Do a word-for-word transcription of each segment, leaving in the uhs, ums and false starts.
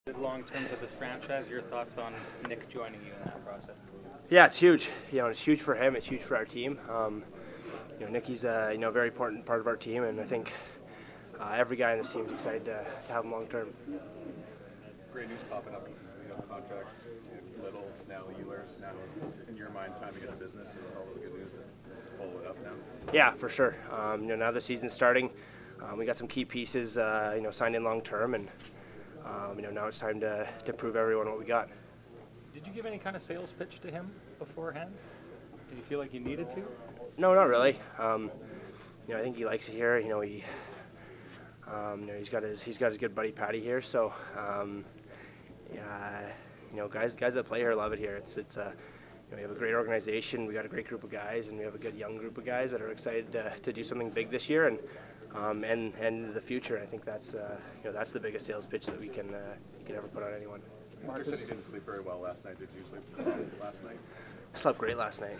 Long term to this franchise, your thoughts on Nick joining you in that process? Yeah, it's huge. You know, it's huge for him. It's huge for our team. Um, you know, Nicky's a you know very important part of our team, and I think uh, every guy on this team is excited to, to have him long term. Great news popping up consistently on contracts. Littles, now Ehlers. Now, is it in your mind time to get the business and all the good news to follow it up now? Yeah, for sure. Um, you know, now the season's starting. Um, we got some key pieces, uh, you know, signed in long term, and um, you know now it's time to to prove everyone what we got. Did you give any kind of sales pitch to him beforehand? Did you feel like you needed to? No, not really. Um, you know, I think he likes it here. You know, he, um, you know, he's got his he's got his good buddy Patty here. So, um, yeah, you know, guys guys that play here love it here. It's it's a, you know, we have a great organization. We got a great group of guys, and we have a good young group of guys that are excited to, to do something big this year and um, and and into the future. I think that's uh, you know that's the biggest sales pitch that we can uh, you can ever put on anyone. Mark said he didn't sleep very well last night. Did you sleep well last night? Slept great last night.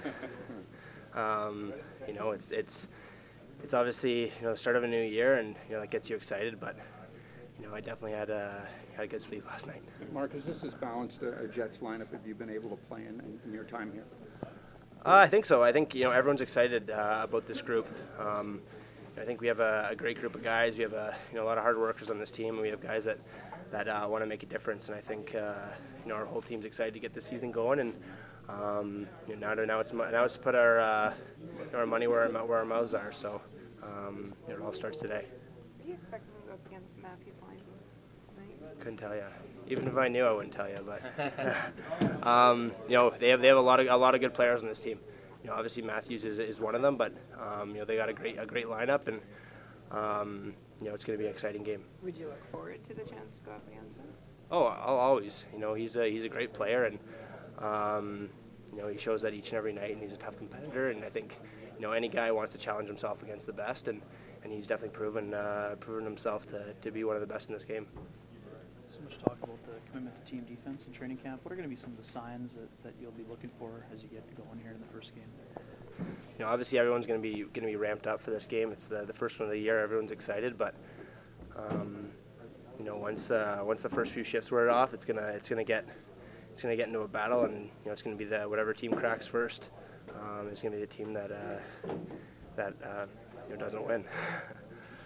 um, you know, it's it's it's obviously you know the start of a new year, and you know that gets you excited. But you know, I definitely had a had a good sleep last night. Mark, is this as balanced a Jets lineup have you been able to play in, in your time here? Uh, I think so. I think you know everyone's excited uh, about this group. Um, I think we have a, a great group of guys. We have a you know a lot of hard workers on this team, and we have guys that. that uh, want to make a difference, and I think uh, you know our whole team's excited to get this season going, and um, you know, now to, now it's now it's to put our uh, our money where our, where our mouths are. So um, it all starts today. What do you expect them to go up against Matthews' line tonight? Couldn't tell you. Even if I knew, I wouldn't tell you. But um, you know they have they have a lot of a lot of good players on this team. You know, obviously Matthews is is one of them, but um, you know they got a great a great lineup, and um, you know it's going to be an exciting game. Would you look forward to the chance to go up against him? Oh, I'll always. You know, he's a he's a great player, and um, you know he shows that each and every night, and he's a tough competitor. And I think you know any guy wants to challenge himself against the best, and, and he's definitely proven uh, proven himself to, to be one of the best in this game. So much talk about the commitment to team defense in training camp. What are going to be some of the signs that, that you'll be looking for as you get going here in the first game? You know, obviously everyone's going to be going to be ramped up for this game. It's the the first one of the year. Everyone's excited, but um, you know, once uh, once the first few shifts wear off, it's gonna it's gonna get it's gonna get into a battle, and you know, it's gonna be the whatever team cracks first. Um, it's gonna be the team that uh, that uh, you know doesn't win.